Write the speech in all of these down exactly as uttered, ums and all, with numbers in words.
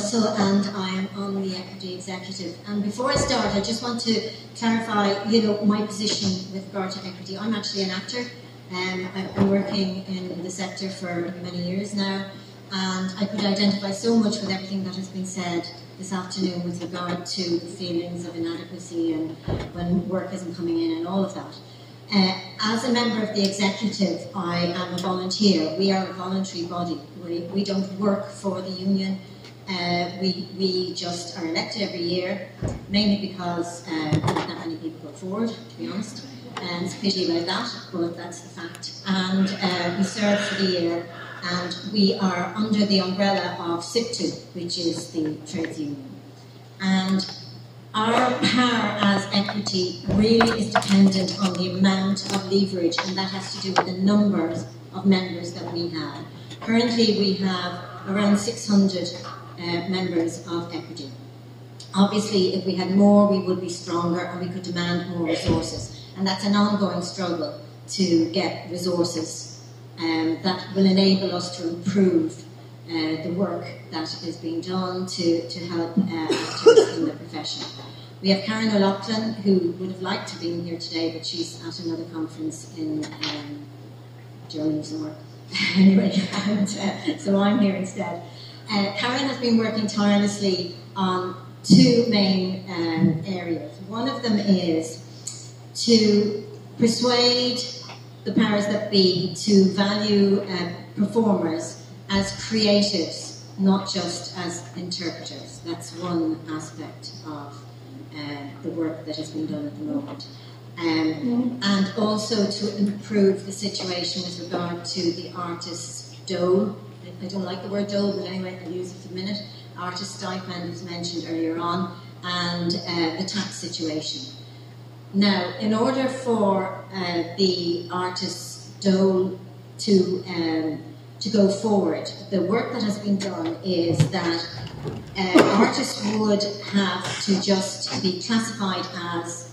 Russell and I'm on the Equity Executive. And before I start, I just want to clarify, you know, my position with regard to equity. I'm actually an actor. Um, I've been working in the sector for many years now, and I could identify so much with everything that has been said this afternoon with regard to the feelings of inadequacy and when work isn't coming in and all of that. Uh, as a member of the executive, I am a volunteer. We are a voluntary body. We, we don't work for the union. Uh, we, we just are elected every year, mainly because uh, not that many people go forward, to be honest. And it's a pity about that, but that's the fact. And uh, we serve for the year, and we are under the umbrella of SIPTU, which is the trades union. And our power as equity really is dependent on the amount of leverage, and that has to do with the numbers of members that we have. Currently, we have around six hundred uh, members of equity. Obviously, if we had more, we would be stronger and we could demand more resources. And that's an ongoing struggle to get resources um, that will enable us to improve uh, the work that is being done to, to help uh, activists in the profession. We have Karen O'Loughlin, who would have liked to be here today, but she's at another conference in um, Germany somewhere. Anyway, and, uh, so I'm here instead. Uh, Karen has been working tirelessly on two main um, areas. One of them is to persuade the powers that be to value uh, performers as creatives, not just as interpreters. That's one aspect of uh, the work that has been done at the moment. Um, and also to improve the situation with regard to the artist's dole. I don't like the word dole, but anyway, I'll use it for a minute. Artist stipend was mentioned earlier on, and uh, the tax situation. Now, in order for uh, the artist's dole to, um, to go forward, the work that has been done is that uh, artists would have to just be classified as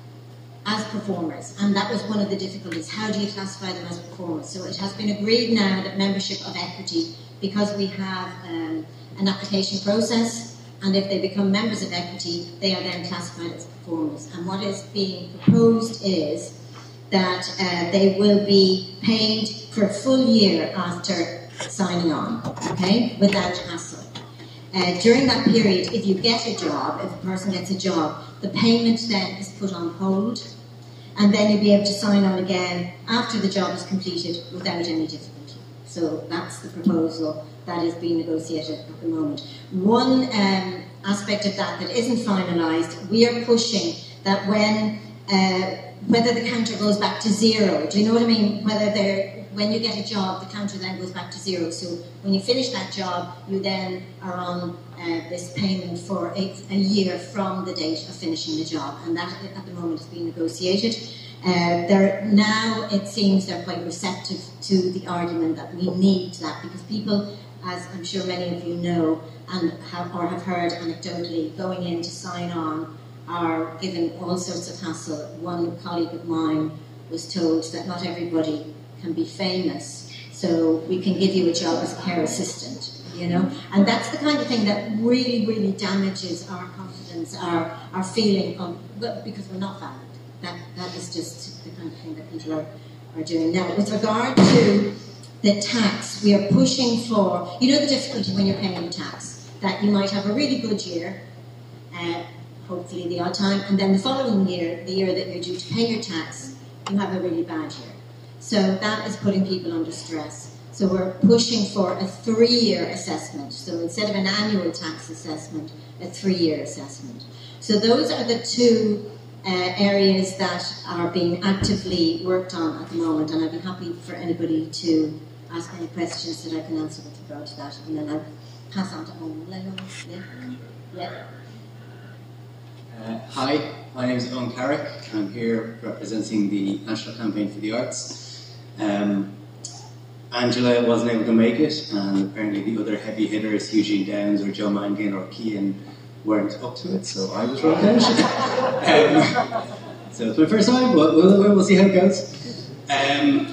as performers, and that was one of the difficulties. How do you classify them as performers? So it has been agreed now that membership of equity, because we have um, an application process, and if they become members of equity, they are then classified as performers. And what is being proposed is that uh, they will be paid for a full year after signing on, okay, without hassle. Uh, during that period, if you get a job, if a person gets a job, the payment then is put on hold, and then you'll be able to sign on again after the job is completed without any difficulty. So that's the proposal that is being negotiated at the moment. One um, aspect of that that isn't finalised, we are pushing that when, uh, whether the counter goes back to zero, do you know what I mean? Whether they're when you get a job, the counter then goes back to zero. So when you finish that job, you then are on uh, this payment for a, a year from the date of finishing the job. And that, at the moment, is being negotiated. Uh, they're, now, it seems they're quite receptive to the argument that we need that, because people, as I'm sure many of you know, and have, or have heard anecdotally, going in to sign on are given all sorts of hassle. One colleague of mine was told that not everybody can be famous, so we can give you a job as a care assistant, you know, and that's the kind of thing that really, really damages our confidence, our our feeling of, because we're not valued. That that is just the kind of thing that people are, are doing now. With regard to the tax, we are pushing for, you know, the difficulty when you're paying your tax, that you might have a really good year, uh, hopefully the odd time, and then the following year, the year that you're due to pay your tax, you have a really bad year. So that is putting people under stress. So we're pushing for a three-year assessment. So instead of an annual tax assessment, a three-year assessment. So those are the two uh, areas that are being actively worked on at the moment, and I'd be happy for anybody to ask any questions that I can answer with regard to that, and then I'll pass on to Owen. Yeah. Yeah. Uh, hi, my name is Owen Carrick. I'm here representing the National Campaign for the Arts. Um, Angela wasn't able to make it, and apparently the other heavy hitters, Eugene Downs or Joe Mangan or Cian, weren't up to it, so I was wrote out. um, so it's my first time, but we'll, we'll see how it goes. Um,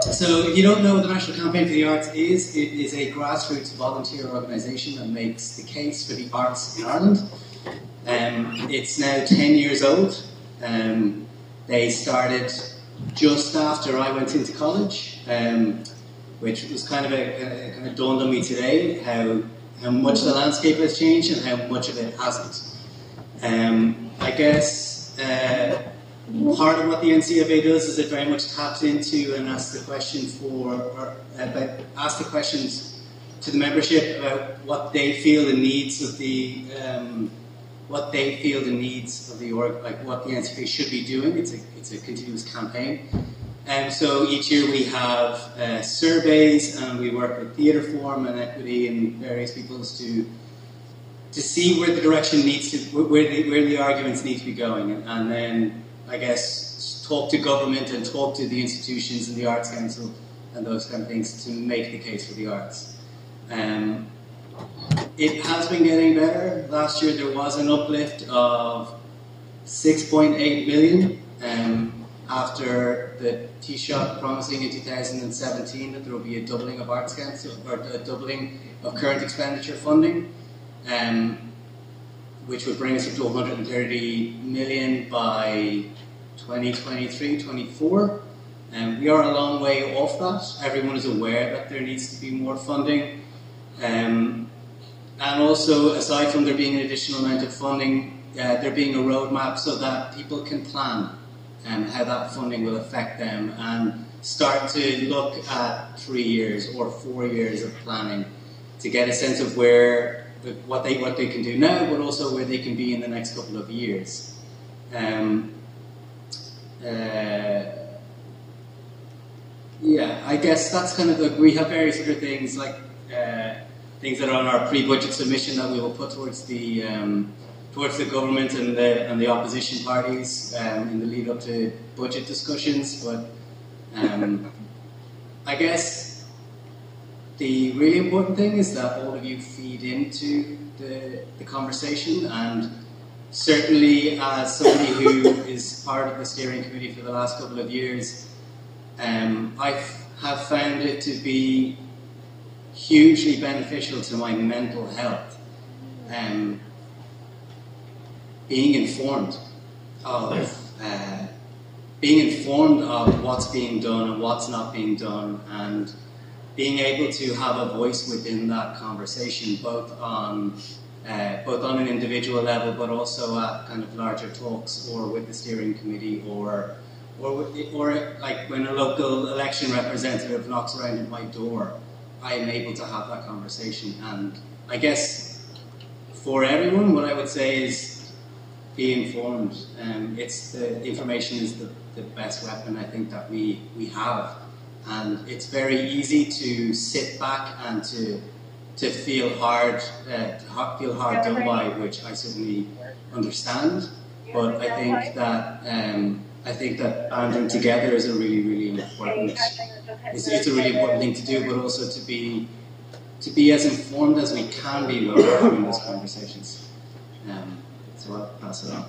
so if you don't know what the National Campaign for the Arts is, it is a grassroots volunteer organisation that makes the case for the arts in Ireland. Um, it's now ten years old. Um, they started just after I went into college, um, which was kind of a, a kind of dawned on me today how how much the landscape has changed and how much of it hasn't. Um, I guess uh, part of what the N C F A does is it very much taps into and asks the question for, or about, asks the questions to the membership about what they feel the needs of the, um, what they feel the needs of the org, like what the N C F A should be doing. It's a, it's a continuous campaign. And so each year we have uh, surveys, and we work with Theatre Forum and Equity and various peoples to to see where the direction needs to, where the where the arguments need to be going, and, and then I guess talk to government and talk to the institutions and the Arts Council and those kind of things to make the case for the arts. Um, it has been getting better. Last year there was an uplift of six point eight million. Um, after the Taoiseach promising in two thousand seventeen that there will be a doubling of Arts Council, or a doubling of current expenditure funding, um, which would bring us up to one hundred thirty million by twenty twenty-three twenty-four. Um, we are a long way off that. Everyone is aware that there needs to be more funding. Um, and also, aside from there being an additional amount of funding, uh, there being a roadmap so that people can plan and how that funding will affect them, and start to look at three years or four years of planning to get a sense of where what they what they can do now, but also where they can be in the next couple of years. Um, uh, yeah, I guess that's kind of the, we have various other things like uh, things that are on our pre-budget submission that we will put towards the um, towards the government and the, and the opposition parties um, in the lead up to budget discussions. But um, I guess the really important thing is that all of you feed into the, the conversation, and certainly as somebody who is part of the steering committee for the last couple of years, um, I have found it to be hugely beneficial to my mental health. Um, being informed of uh, being informed of what's being done and what's not being done, and being able to have a voice within that conversation, both on uh, both on an individual level, but also at kind of larger talks, or with the steering committee, or or or like when a local election representative knocks around at my door, I am able to have that conversation. And I guess for everyone, what I would say is, be informed. Um, it's the information is the, the best weapon I think that we, we have, and it's very easy to sit back and to to feel hard uh, to feel hard done by, which I certainly understand. But I think that um, I think that banding together is a really really important. It's, it's a really important thing to do, but also to be to be as informed as we can be when we're having those conversations. Um, So I'll pass it on.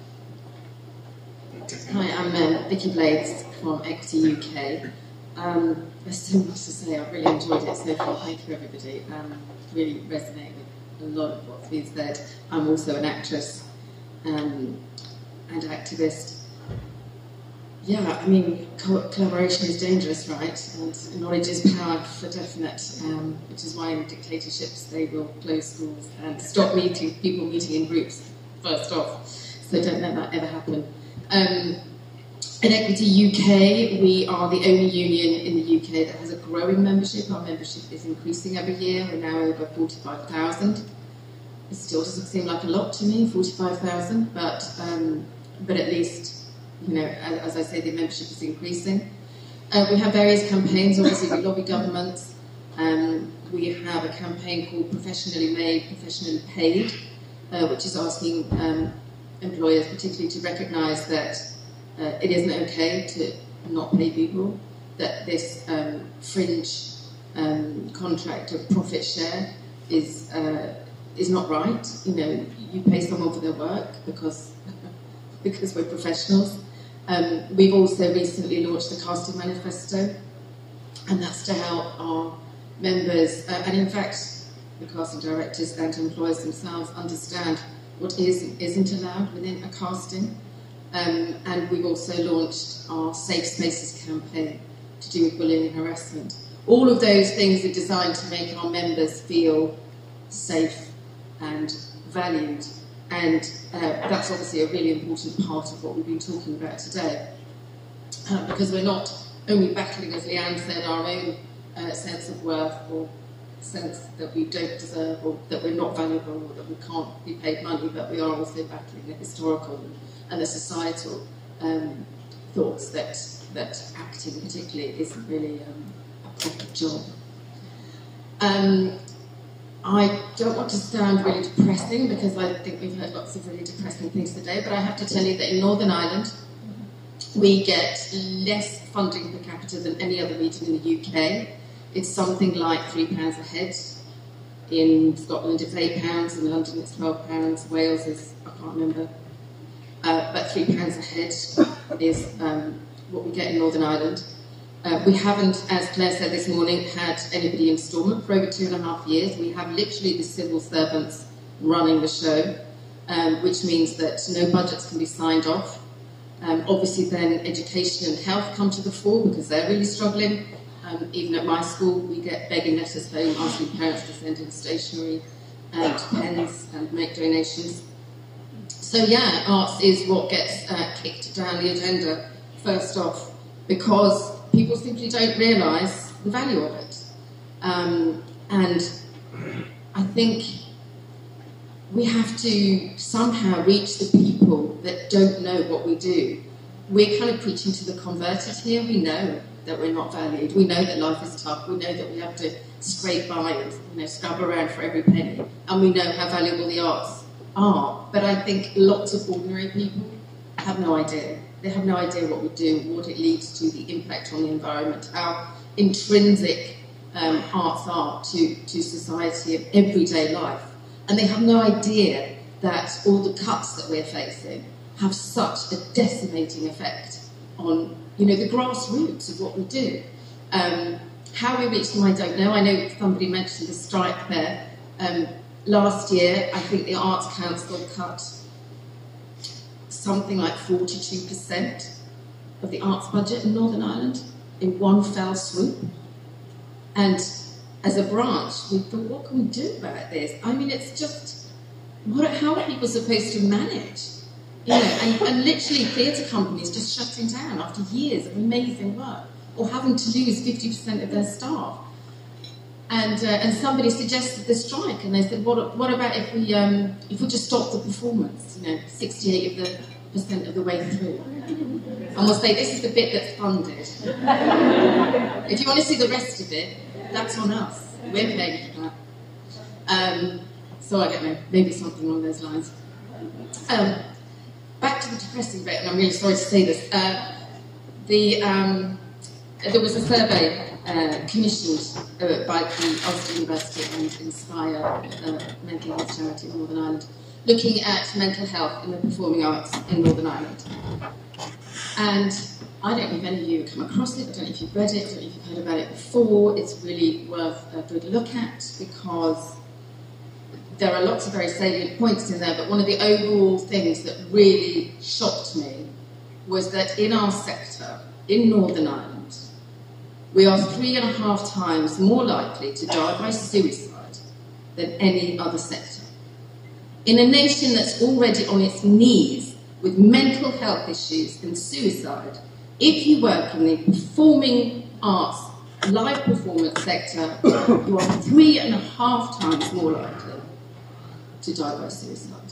Hi, I'm uh, Vicky Blades from Equity U K. Um, there's so much to say. I've really enjoyed it so far. Thank you, everybody. Um, really resonate with a lot of what's been said. I'm also an actress um, and activist. Yeah, I mean, co collaboration is dangerous, right? And knowledge is power for definite, um, which is why in dictatorships they will close schools and stop meeting people meeting in groups. First off, so don't let that ever happen. Um, in Equity U K, we are the only union in the U K that has a growing membership. Our membership is increasing every year. We're now over forty-five thousand. It still doesn't seem like a lot to me, forty-five thousand, but um, but at least, you know, as, as I say, the membership is increasing. Uh, we have various campaigns. Obviously, we lobby governments. Um, we have a campaign called Professionally Made, Professionally Paid, Uh, which is asking um, employers particularly to recognise that uh, it isn't okay to not pay people, that this um, fringe um, contract of profit share is uh, is not right. You know, you pay someone for their work because because we're professionals. Um, we've also recently launched the Casting Manifesto, and that's to help our members, uh, and in fact, the casting directors and employers themselves understand what is and isn't allowed within a casting. Um, and we've also launched our Safe Spaces campaign to do with bullying and harassment. All of those things are designed to make our members feel safe and valued, and uh, that's obviously a really important part of what we've been talking about today, uh, because we're not only battling, as Leanne said, our own uh, sense of worth or sense that we don't deserve or that we're not valuable or that we can't be paid money, but we are also battling the historical and, and the societal um, thoughts that, that acting particularly isn't really um, a proper job. Um, I don't want to sound really depressing because I think we've heard lots of really depressing things today, but I have to tell you that in Northern Ireland we get less funding per capita than any other region in the U K. It's something like three pounds a head. In Scotland it's eight pounds, in London it's twelve pounds, Wales is, I can't remember, uh, but three pounds a head is um, what we get in Northern Ireland. Uh, we haven't, as Claire said this morning, had anybody in Stormont for over two and a half years. We have literally the civil servants running the show, um, which means that no budgets can be signed off. Um, obviously then education and health come to the fore because they're really struggling. Um, even at my school we get begging letters home asking parents to send in stationery and pens and make donations. So yeah, arts is what gets uh, kicked down the agenda first off, because people simply don't realise the value of it. Um, and I think we have to somehow reach the people that don't know what we do. We're kind of preaching to the converted here. We know that we're not valued. We know that life is tough. We know that we have to scrape by and, you know, scrub around for every penny. And we know how valuable the arts are. But I think lots of ordinary people have no idea. They have no idea what we do, what it leads to, the impact on the environment, how intrinsic um, arts are to, to society of everyday life. And they have no idea that all the cuts that we're facing have such a decimating effect on, you know, the grassroots of what we do. Um, how we reach them, I don't know. I know somebody mentioned the strike there. Um, last year, I think the Arts Council cut something like forty-two percent of the arts budget in Northern Ireland in one fell swoop. And as a branch, we thought, what can we do about this? I mean, it's just, what, how are people supposed to manage? You know, and, and literally theatre companies just shutting down after years of amazing work, or having to lose fifty percent of their staff. And, uh, and somebody suggested the strike, and they said, what, what about if we, um, if we just stop the performance, you know, sixty-eight percent of the way through? And we'll say, this is the bit that's funded. If you want to see the rest of it, that's on us. We're paying for that. Um, so I don't know, maybe something along those lines. Um, back to the depressing bit, and I'm really sorry to say this. Uh, the, um, there was a survey Uh, commissioned uh, by the Ulster University and Inspire, uh, mental health charity in Northern Ireland, looking at mental health in the performing arts in Northern Ireland. And I don't know if any of you have come across it, I don't know if you've read it, I don't know if you've heard about it before. It's really worth a good look at, because there are lots of very salient points in there, but one of the overall things that really shocked me was that in our sector, in Northern Ireland, we are three and a half times more likely to die by suicide than any other sector. In a nation that's already on its knees with mental health issues and suicide, if you work in the performing arts, live performance sector, you are three and a half times more likely to die by suicide.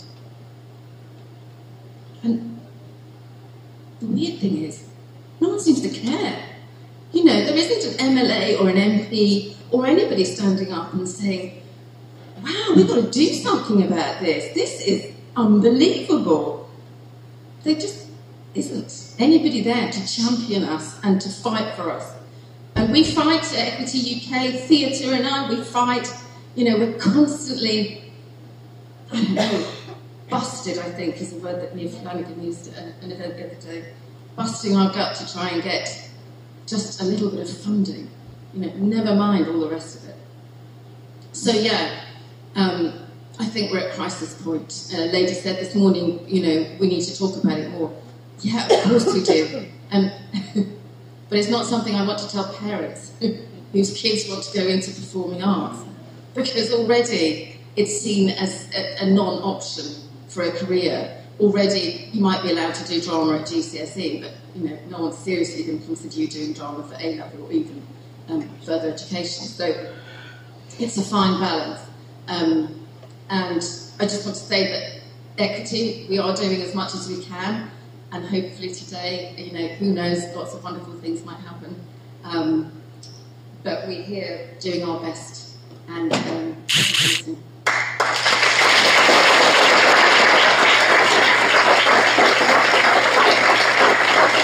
And the weird thing is, no one seems to care. You know, there isn't an M L A or an M P or anybody standing up and saying, wow, we've got to do something about this. This is unbelievable. There just isn't anybody there to champion us and to fight for us. And we fight at Equity U K, theatre and I, we fight, you know, we're constantly, I don't know, busted, I think, is a word that Neil Flanagan used at an event the other day, busting our gut to try and get just a little bit of funding you know, never mind all the rest of it. So yeah, um, I think we're at crisis point. A lady said this morning, you know, we need to talk about it more. Yeah, of course we do. Um, but it's not something I want to tell parents whose kids want to go into performing arts, because already it's seen as a, a non-option for a career. Already you might be allowed to do drama at G C S E, but you know, no one's seriously going to consider you doing drama for A-level or even um, further education. So it's a fine balance. Um, and I just want to say that equity, we are doing as much as we can, and hopefully today, you know, who knows, lots of wonderful things might happen. Um, but we're here doing our best, and um,